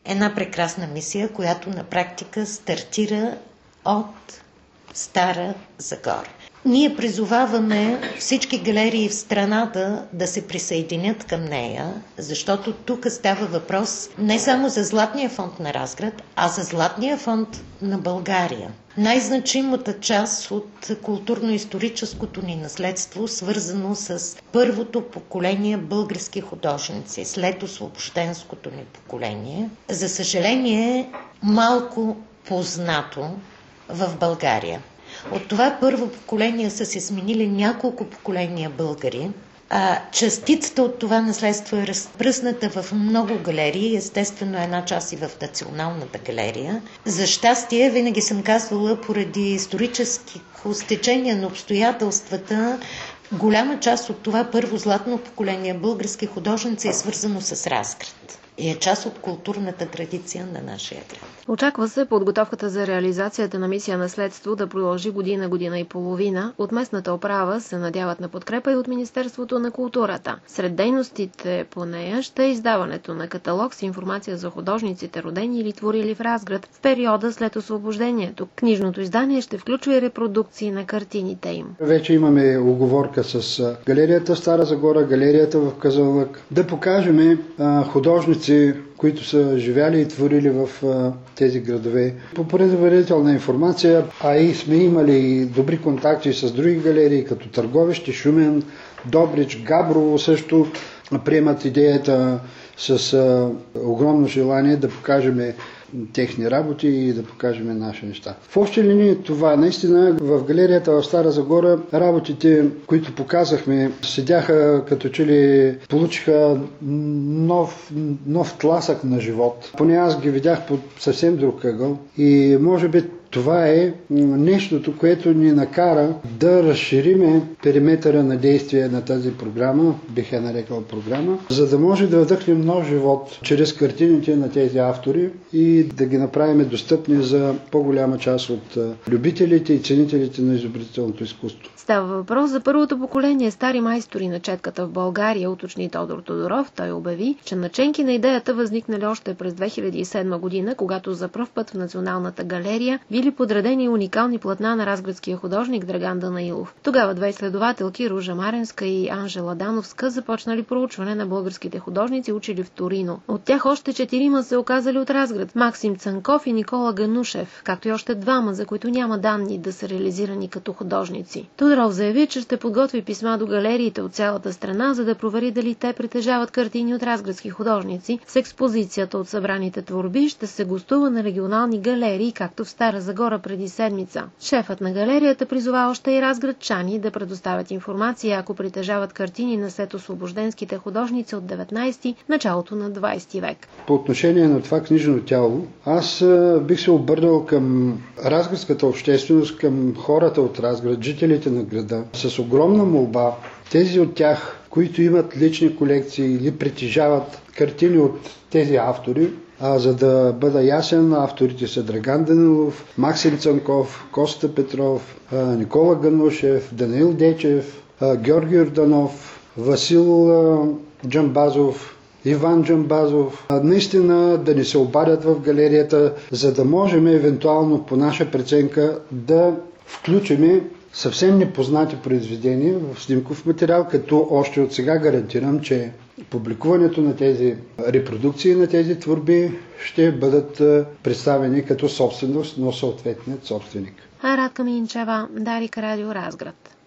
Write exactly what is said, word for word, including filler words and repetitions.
една прекрасна мисия, която на практика стартира от Стара Загора. Ние призоваваме всички галерии в страната да се присъединят към нея, защото тук става въпрос не само за Златния фонд на Разград, а за Златния фонд на България. Най-значимата част от културно-историческото ни наследство, свързано с първото поколение български художници, след освобожденското ни поколение, за съжаление малко познато в България. От това първо поколение са се сменили няколко поколения българи. А частицата от това наследство е разпръсната в много галерии, естествено една част и в Националната галерия. За щастие, винаги съм казвала, поради исторически стечение на обстоятелствата, голяма част от това първо златно поколение български художници е свързано с Разград и е част от културната традиция на нашия град. Очаква се подготовката за реализацията на мисия наследство да продължи година, година и половина. От местната управа се надяват на подкрепа и от Министерството на културата. Сред дейностите по нея ще е издаването на каталог с информация за художниците, родени или творили в Разград в периода след освобождението. Книжното издание ще включва и репродукции на картините им. Вече имаме уговорка с галерията в Стара Загора, галерията в Казанлък, да покажем художници, които са живяли и творили в а, тези градове. По предварителна информация, а и сме имали добри контакти с други галерии, като Търговище, Шумен, Добрич, Габрово също приемат идеята с а, огромно желание да покажем техни работи и да покажем наши неща. В общи линии това наистина в галерията в Стара Загора работите, които показахме, седяха като че ли получиха нов, нов тласък на живот. Поне аз ги видях под съвсем друг ъгъл и може би това е нещото, което ни накара да разшириме периметъра на действие на тази програма, бих я нарекал програма, за да може да вдъхнем нов живот чрез картините на тези автори и да ги направим достъпни за по-голяма част от любителите и ценителите на изобретителното изкуство. Става въпрос за първото поколение стари майстори на четката в България, уточни Тодор Тодоров. Той обяви, че наченки на идеята възникнали още през две хиляди и седма година, когато за пръв път в Националната галерия били подредени уникални платна на разградския художник Драган Данаилов. Тогава две изследователки, Ружа Маренска и Анжела Дановска, започнали проучване на българските художници, учили в Торино. От тях още четирима се оказали от Разград – Максим Цанков и Никола Ганушев, както и още двама, за които няма данни да са реализирани като художници. Тодоров заяви, че ще подготви писма до галериите от цялата страна, за да провери дали те притежават картини от разградски художници. С експозицията от събраните творби ще се гостува на регионални галерии, както в Стара Загора преди седмица. Шефът на галерията призова още и разградчани да предоставят информация, ако притежават картини на след освобожденските художници от деветнайсети, началото на двайсети век. По отношение на това книжно тяло, аз бих се обърнал към разградската общественост, към хората от Разград, жителите на града, с огромна молба тези от тях, които имат лични колекции или притежават картини от тези автори, а за да бъда ясен, авторите са Драган Данилов, Максим Цанков, Коста Петров, Никола Ганушев, Данаил Дечев, Георги Йорданов, Васил Джамбазов, Иван Джамбазов. Наистина да ни се обадят в галерията, за да можем евентуално по наша преценка да включим съвсем непознати произведения в снимков материал, като още от сега гарантирам, че публикуването на тези репродукции на тези творби ще бъдат представени като собственост на съответният собственик. Радка Минчева, Дарик Радио Разград.